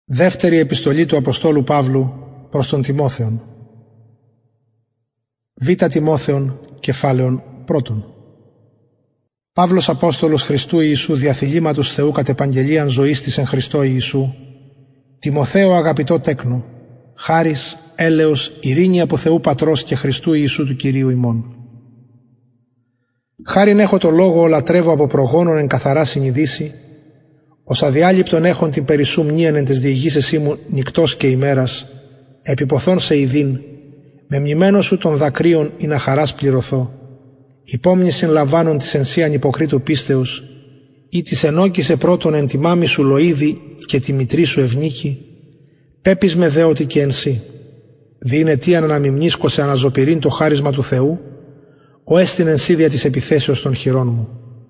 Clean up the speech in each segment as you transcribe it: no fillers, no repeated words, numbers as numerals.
Δεύτερη επιστολή του Αποστόλου Παύλου προς τον Τιμόθεον. Β' Τιμόθεον, κεφάλαιον 1. Παύλος Απόστολος Χριστού Ιησού, διαθυλήματος Θεού κατ' επαγγελίαν ζωής της εν Χριστώ Ιησού, Τιμοθέο αγαπητό τέκνο, χάρις, έλεος, ειρήνη από Θεού Πατρός και Χριστού Ιησού του Κυρίου ημών. Χάριν έχω το λόγο λατρεύω από προγόνων εν καθαρά συνειδήσει, ως αδιάλειπτον έχων την περισσού μνήαν εν τες διηγήσεις μου νυκτός και ημέρας, επιποθών σε ειδήν, με μνημένο σου των δακρύων ή να χαράς πληρωθώ, υπόμνησιν λαμβάνων της ενσίαν υποκρίτου πίστεως, ή της ενόκησε πρώτον εν τη μάμη σου Λοΐδη και τη μητρή σου Ευνίκη, πέπεις με δε ότι και ενσύ, διήν αιτίαν να μη μνήσκω σε αναζωπηρήν το χάρισμα του Θεού, ο έστιν ενσίδια της επιθέσεως των χειρών μου.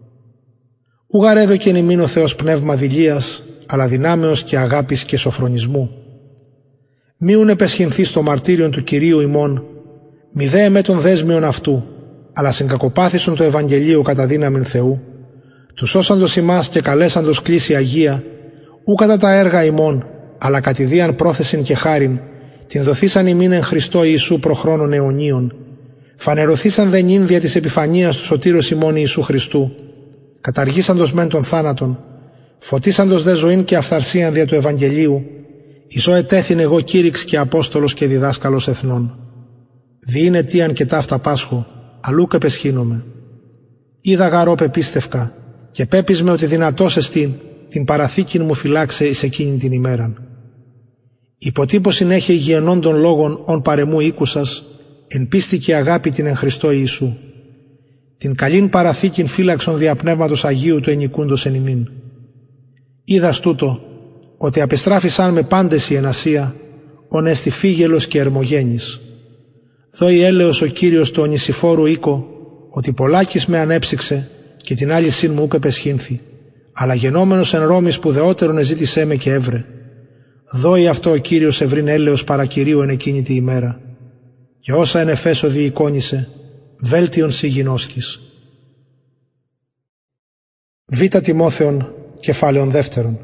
Ουγαρ έδωκεν ημίν ο Θεός πνεύμα δειλίας, αλλά δυνάμεως και αγάπης και σοφρονισμού. Μίουν επεσχυνθεί στο μαρτύριον του Κυρίου ημών, μη δε εμέ των δέσμιων αυτού, αλλά συγκακοπάθησον το Ευαγγελίο κατά δύναμιν Θεού, του σώσαντος ημάς και καλέσαντος κλήσει Αγία, ου κατά τα έργα ημών, αλλά κατηδίαν πρόθεσιν και χάριν, την δοθήσαν ημίν εν Χριστώ Ιησού προχρόνων αιωνίων, φανερωθήσαν δε νυν δια της επιφανείας του σωτήρος ημών Ιησού Χριστού, καταργήσαντος μεν των θάνατων, φωτίσαντος δε ζωήν και αυθαρσίαν δια του Ευαγγελίου, ισό ετέθην εγώ κήρυξ και Απόστολος και διδάσκαλος εθνών. Διήν αιτίαν και ταύτα πάσχω, αλλού κεπεσχύνομαι. Είδα γαρό πεπίστευκα, και πέπεις με ότι δυνατός εστίν, την παραθήκην μου φυλάξε εις εκείνην την ημέραν. Υποτύπωσιν έχει υγιενών των λόγων ον παρεμού οίκουσας, εν πίστη και αγάπη την εν Χριστώ Ιησού. Την καλήν παραθήκην φύλαξον δια Πνεύματος Αγίου του ενοικούντος εν ημίν. Είδας τούτο, ότι απεστράφησαν με πάντες η ενασία, ον έστι φύγελος και ερμογένης. Δώει έλεος ο Κύριος του ονησιφόρου οίκο, ότι πολλάκις με ανέψυξε και την άλλη συν μου ούκ επεσχύνθη, αλλά γενόμενος εν Ρώμη σπουδαιότερον εζήτησέ με και έβρε. Δώει αυτό ο Κύριος ευρύν έλεος παρακυρίου εν εκείνη τη ημέρα, και όσα εν Εφέσω διεικόνησε, βέλτιον σοι γινώσκης. Β' Τιμόθεον, κεφάλαιον 2.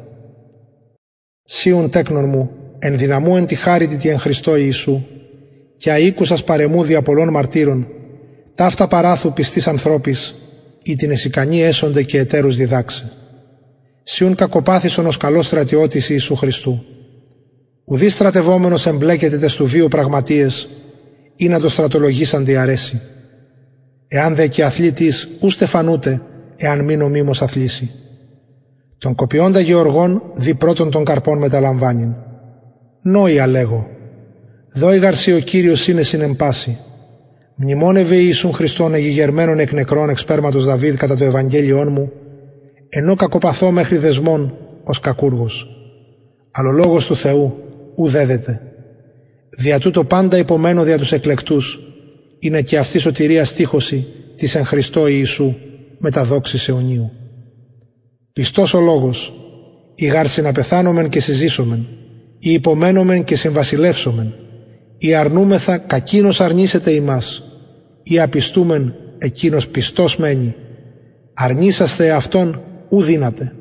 Σίουν τέκνον μου, εν δυναμού εν τη χάριτη τη εν Χριστώ Ιησού, και αίκουσας παρεμού δια πολλών μαρτύρων, ταύτα παράθου πιστής ανθρώπης, ή την εσικανή έσονται και εταίρους διδάξε. Σίουν κακοπάθησον ως καλός στρατιώτης Ιησού Χριστού. Ουδή στρατευόμενος εμπλέκεται τες του βίου πραγματείες, ή να το στρατολογήσαν διαρέσει. Εάν δε και αθλήτης, ου στεφανούτε, εάν μη νομίμως αθλήσει. Τον κοπιώντα γεωργών, δι πρώτον των καρπών μεταλαμβάνειν. Νόη αλέγω. Δόη γαρσί ο Κύριος είναι συνεμπάση. Μνημόνευε Ιησούν Χριστόν εγηγερμένων εκ νεκρών εξ σπέρματος Δαβίδ κατά το Ευαγγέλιόν μου, ενώ κακοπαθώ μέχρι δεσμών ως κακούργος. Αλλά ο λόγος του Θεού ουδέδεται. Δια τούτο πάντα υπομένω δια τους εκλεκτούς, είναι και αυτή σωτηρία στίχωση της εν Χριστώ Ιησού με τα δόξης αιωνίου. Πιστός ο λόγος, ή γάρση να πεθάνομεν και συζήσομεν, ή υπομένομεν και συμβασιλεύσομεν, ή αρνούμεθα κακίνος αρνήσεται ημάς, ή απιστούμεν εκείνος πιστός μένει, αρνήσαστε αυτόν ου δύναται.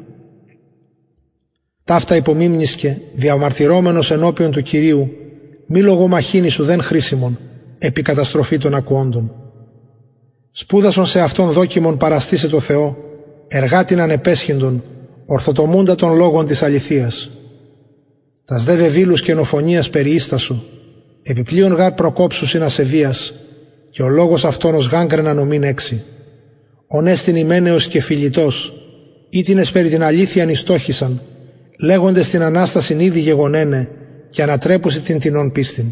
Ταύτα υπομίμνησκε, διαμαρτυρόμενος ενώπιον του Κυρίου, μη λογομαχήνη σου δεν χρήσιμον, επί καταστροφή των ακουόντων. Σπούδασον σε αυτόν δόκιμον παραστήσε το Θεό, εργάτην ανεπέσχυντον, ορθοτομούντα των λόγων της αληθείας. Τας δε βεβήλους καινοφωνίας περιίστασου, επιπλέον γάρ προκόψου συνασεβίας, και ο λόγος αυτόν ως γάγκρενα νομήν έξι. Ον έστινημένεος και φιλιτός, ήτινες περί την αλήθειαν ιστόχησαν, λέγοντες την Ανάστασιν ήδη γεγονένε, και ανατρέπουσι την τινών πίστην.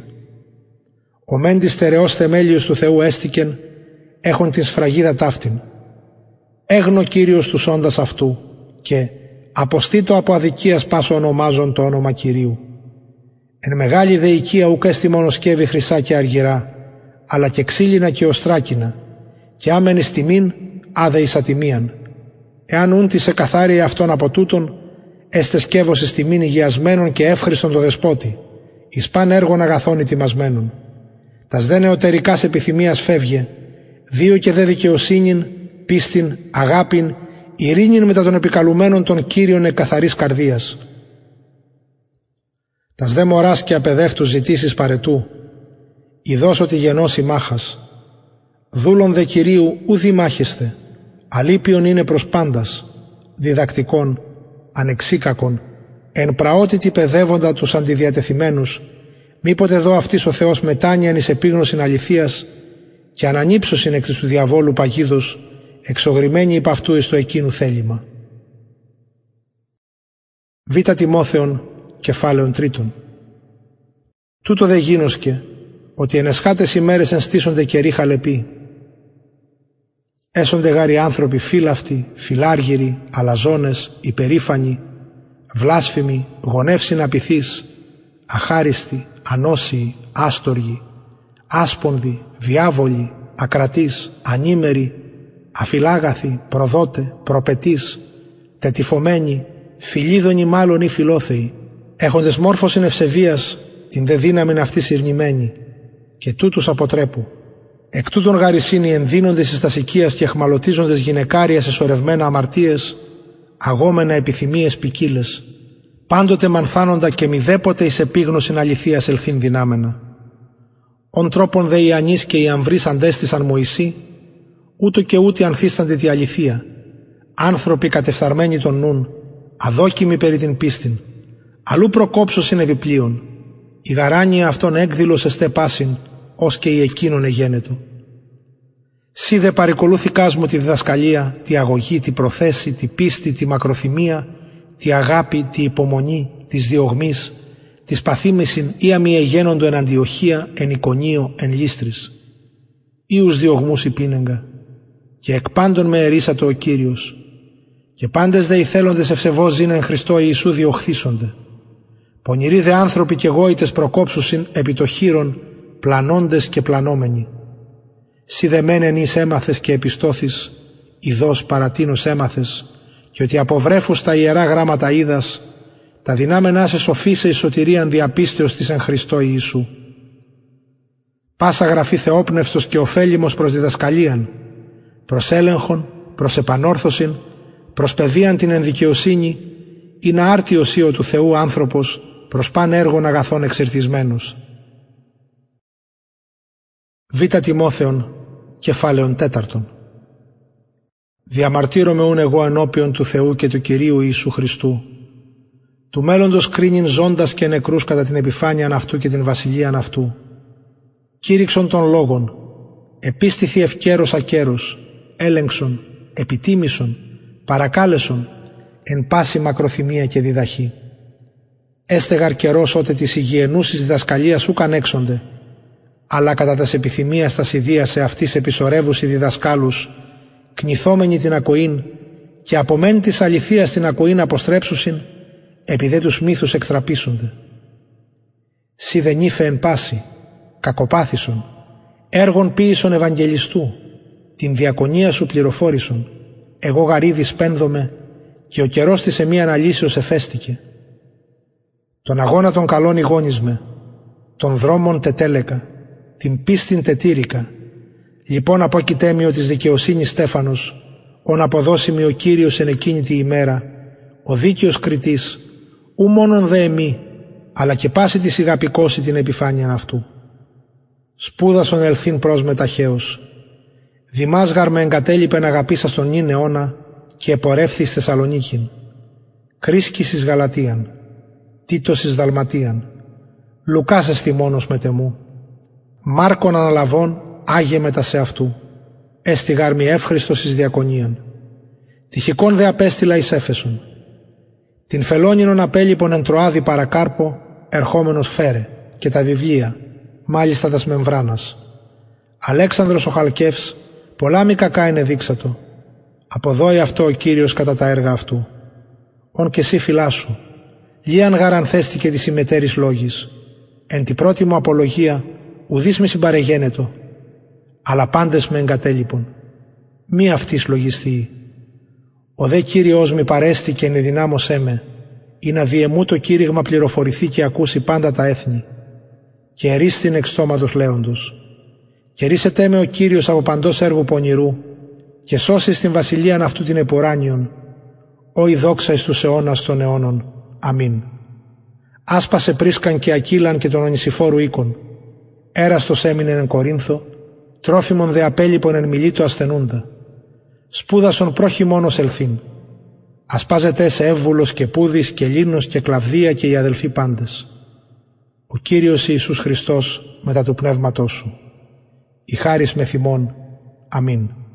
Ο μεν της στερεός θεμέλιος του Θεού έστικεν, έχον την σφραγίδα ταύτην. Έγνω Κύριος τους όντας αυτού, και αποστήτω από αδικίας πάσο ονομάζον το όνομα Κυρίου. Εν μεγάλη δε οικία ουκ έστι μόνο σκεύη χρυσά και αργυρά, αλλά και ξύλινα και οστράκινα, και άμεν εις τιμήν, άδε εις ατιμίαν. Εάν ούν τη σε καθάριε αυτόν από τούτον, έστε σκεύος εις τιμήν υγιασμένων και εύχριστον το δεσπότη, εις παν έργων αγαθών ετοιμασμένων. Τας δε νεωτερικάς επιθυμίας φεύγε, δύο και δε δικαιοσύνην, πίστην, αγάπην, ειρήνην μετά των επικαλουμένων των Κύριων εκ καθαρής καρδίας. Τας δε μωράς και απαιδεύτους ζητήσεις παρετού, ιδώς ότι γενώσει μάχας. Δούλων δε Κυρίου ου δημάχεστε, αλήπιον είναι προς πάντας, διδακτικών, ανεξίκακων, εν πραότητη παιδεύοντα τους αντιδιατεθειμένους, μήποτε δω αυτής ο Θεός μετάνοιαν εις επίγνωσιν αληθείας και ανανύψωσιν εκ της του διαβόλου παγίδος, εξογρημένοι υπ' αυτού εις το εκείνου θέλημα. Β' Τιμόθεον, κεφάλαιον 3. Τούτο δε γίνωσκε, ότι εν εσχάτες ημέρες ενστήσονται καιροί χαλεποί. Έσονται γάροι άνθρωποι φύλαυτοι, φιλάργυροι, αλαζόνες, υπερήφανοι, βλάσφημοι, γονεύσιν απειθείς, αχάριστοι, ανώσιοι, άστοργοι, άσπονδοι, διάβολοι, ακρατείς, ανήμεροι, αφιλάγαθοι, προδότε, προπετείς, τετυφωμένοι, φιλίδωνοι μάλλον ή φιλόθεοι, έχοντες μόρφωσιν ευσεβίας, την δε δύναμην αυτή συρνημένη, και τούτους αποτρέπου. Εκ τούτων γαρισίνοι ενδύνοντες εις τασικίας και εχμαλωτίζοντες γυναικάρια σε σωρευμένα αμαρτίες, αγόμενα επιθυμίες ποικίλες, πάντοτε μανθάνοντα και μηδέποτε εις επίγνωσιν αληθείας ελθύν δυνάμενα. Ον τρόπον δε οι ανείς και οι αμβρείς αντέστησαν Μωυσή, ούτω και ούτε ανθίστανται τη αληθεία, άνθρωποι κατεφθαρμένοι των νουν, αδόκιμοι περί την πίστην, αλλού προκόψωσιν επιπλέον, η γαράνια αυτόν έκδηλος εστέ πάσιν, ως και η εκείνον εγένετο. Σύ δε παρηκολούθηκάς μου τη διδασκαλία, τη αγωγή, τη προθέση, τη πίστη, τη μακροθυμία, τη αγάπη, τη υπομονή, της διωγμής, της παθήμησιν ή αμοιεγένοντο εν Αντιοχία, εν Ικονίο, εν Λύστρης. Ήους διωγμούς υπήνεγκα, και εκ πάντων με ερίσατο ο Κύριος, και πάντες δε οι θέλοντες ευσεβώς ζήν εν Χριστώ Ιησού διωχθήσονται. Πονηροί δε άνθρωποι και γόητες προκόψουσιν επί το χείρον, πλανώντες και πλανόμενοι. Σι δε μένεν εις έμαθες και επιστώθης, ιδώς παρατείνος έμαθες, και ότι αποβρέφους τα ιερά γράμματα είδας, τα δυνάμενά σε σοφήσε εις σωτηρίαν διαπίστεως της εν Χριστώ Ιησού. Πάσα γραφή θεόπνευστος και ωφέλιμος προς διδασκαλίαν, προς έλεγχον, προς επανόρθωσιν, προς παιδείαν την ενδικαιοσύνη, είναι άρτιος ή ο του Θεού άνθρωπος, προς παν έργων αγαθών εξερθισμένος. Β' Τιμόθεον, κεφάλαιον 4. Διαμαρτύρομαι ούν εγώ ενώπιον του Θεού και του Κυρίου Ιησού Χριστού, του μέλλοντος κρίνειν ζώντας και νεκρούς κατά την επιφάνειαν αυτού και την βασιλείαν αυτού, κήρυξον των λόγων, επίστηθη ευκαίρος ακέρος, έλεγξον, επιτίμησον, παρακάλεσον, εν πάση μακροθυμία και διδαχή. Έστεγαρ καιρός ότε της υγιενούσης διδασκαλίας ούκαν έξονται, αλλά κατά τας επιθυμίας τας ιδίας σε αυτής επισορεύουσι διδασκάλους, κνηθόμενοι την ακοήν και απομέν της αληθείας την ακοήν αποστρέψουσιν, επειδή τους μύθους εκτραπήσονται. Σι δεν ήφε εν πάση, κακοπάθησον, έργων ποίησον Ευαγγελιστού, την διακονία σου πληροφόρησον, εγώ γαρίδι σπένδομαι και ο καιρός της εμεί αναλύσεως εφέστηκε. Τον αγώνα των καλών ηγόνισμε, των δρόμων τετέλεκα, την πίστην τετήρικα. Λοιπόν απόκειτέ ο της δικαιοσύνης στέφανος, ον αποδώσιμη ο Κύριος εν εκείνη τη ημέρα, ο δίκαιος κριτής, ου μόνον δε εμεί, αλλά και πάση της ηγαπικώσει την επιφάνειαν αυτού. Σπούδασον ελθύν πρόσμε ταχαίως. Δημάσγαρ με εγκατέλειπεν αγαπήσας τον νυν αιώνα και επορεύθη εις Θεσσαλονίκην. Κρίσκης εις Γαλατίαν, Τίτος εις Δαλματίαν, Λουκάς εστι μόνος μετεμού. Μάρκον αναλαβών άγιε μετά σε αυτού, έστι γάρμη εύχριστος εις διακονίαν. Τυχικόν δε απέστειλα εις Έφεσον. Την φελόνινον απέλειπον εν Τροάδη παρακάρπο, ερχόμενος φέρε, και τα βιβλία, μάλιστα τας μεμβράνας. Αλέξανδρος ο Χαλκεύς, πολλά μη κακά είναι δείξατο. Αποδόει αυτό ο Κύριος κατά τα έργα αυτού. Ον και εσύ φυλάσσου, λίαν γαρανθέστηκε τη συμμετέρης λόγης. Εν τη πρώτη μου απολογία, ουδείς με συμπαρεγένετο, αλλά πάντες με εγκατέλειπον. Μη αυτής λογιστεί. Ο δε Κύριος μη παρέστη και ενεδυνάμωσέ με, ή να διεμού το κήρυγμα πληροφορηθεί και ακούσει πάντα τα έθνη. Και ερίστην εξ στόματος λέοντος. Και ρίσετε με ο Κύριος από παντός έργου πονηρού, και σώσει στην βασιλείαν αυτού την επουράνιον, ο η δόξα εις τους αιώνας των αιώνων. Αμήν. Άσπασε Πρίσκαν και Ακύλαν και τον Ονησιφόρου οίκον. Έραστος έμεινεν εν Κορίνθο, τρόφιμον δε απέλειπον εν Μιλήτο ασθενούντα. Σπούδασον προχημόνος ελθύν. Ασπάζεται σε Εύβουλος και Πούδης και Λίνος και Κλαβδία και οι αδελφοί πάντες. Ο Κύριος Ιησούς Χριστός μετά του πνεύματός σου. Η χάρις μεθ' ημών. Αμήν.